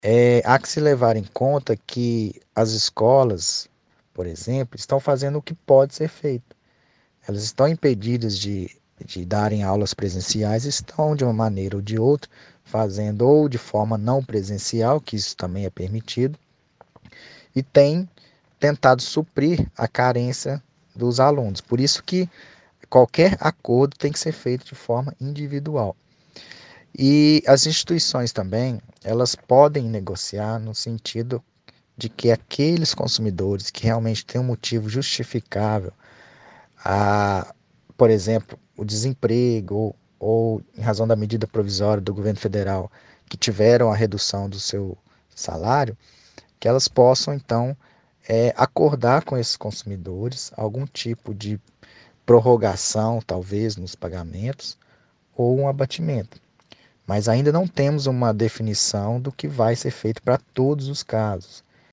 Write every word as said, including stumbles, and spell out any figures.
É, há que se levar em conta que as escolas, por exemplo, estão fazendo o que pode ser feito. Elas estão impedidas de, de darem aulas presenciais, estão de uma maneira ou de outra fazendo ou de forma não presencial, que isso também é permitido, e têm tentado suprir a carência dos alunos. Por isso que qualquer acordo tem que ser feito de forma individual. E as instituições também, elas podem negociar no sentido de que aqueles consumidores que realmente têm um motivo justificável, a, por exemplo, o desemprego ou, ou em razão da medida provisória do governo federal, que tiveram a redução do seu salário, que elas possam então é, acordar com esses consumidores algum tipo de prorrogação, talvez, nos pagamentos ou um abatimento. Mas ainda não temos uma definição do que vai ser feito para todos os casos.